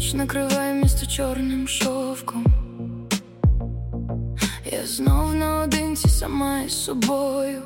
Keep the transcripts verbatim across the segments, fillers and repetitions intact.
ніч накриває місто чорним шовком. Я знов наодинці сама із собою.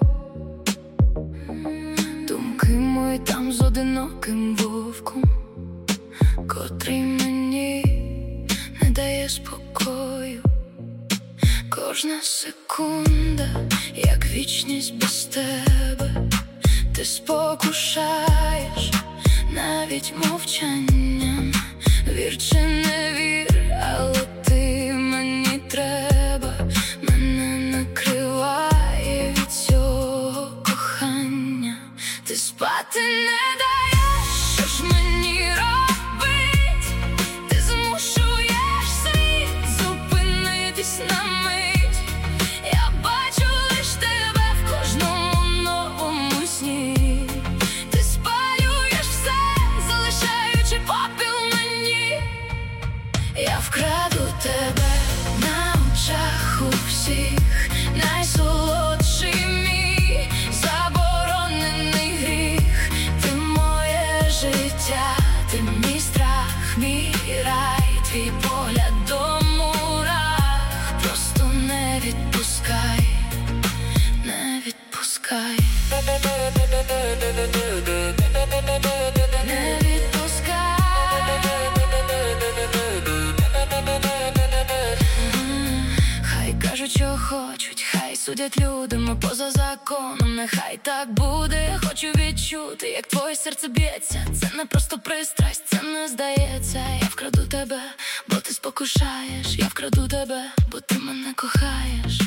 Думки мої там з одиноким вовком, котрий мені не дає спокою. Кожна секунда, як вічність без тебе. Ти спокушаєш навіть мовчанням. Вір чи не вір, але ти мені треба. Мене накриває від цього кохання. Ти спати не даєш, що ж мені робить? Ти змушуєш світ зупинитись на мить. Я бачу лиш тебе в кожному новому сні. Ти спалюєш все, залишаючи попіл мені. Я вкраду тебе на очах у всіх. Найсолодший мій заборонений гріх. Ти моє життя, ти мій страх, мій рай. Твій погляд до мурах. Просто не відпускай, не відпускай. Не відпускай. Хай кажуть, що хочуть, хай судять люди, ми поза законом. Нехай так буде, хочу відчути, як твоє серце б'ється. Це не просто пристрасть, це не здається. Я вкраду тебе, бо ти спокушаєш. Я вкраду тебе, бо ти мене кохаєш.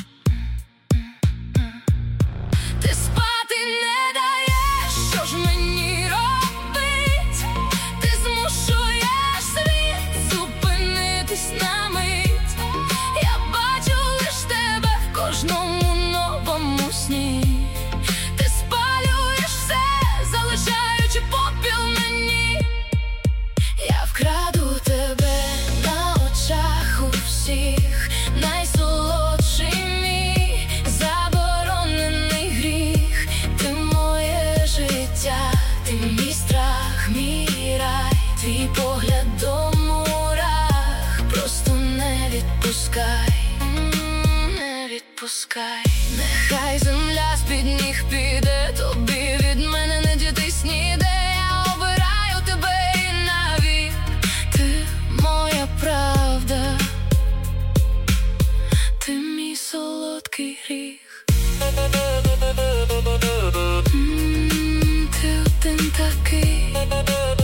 Ти спати не даєш, що ж мені робить? Ти змушуєш світ зупинитись на мить. Я бачу лиш тебе в кожному новому сні. Ти спалюєш все, залишаючи попіл мені. Я вкраду тебе на очах у всіх. Найсолодший мій заборонений гріх. Ти моє життя, ти мій страх, мій рай. Твій погляд до мурах. Просто не відпускай, не відпускай. Нехай земля з-під ніг піде, тобі від мене не дітись ніде. Я обираю тебе і навік. Ти моя правда, ти мій солодкий гріх. М, Ти один такий.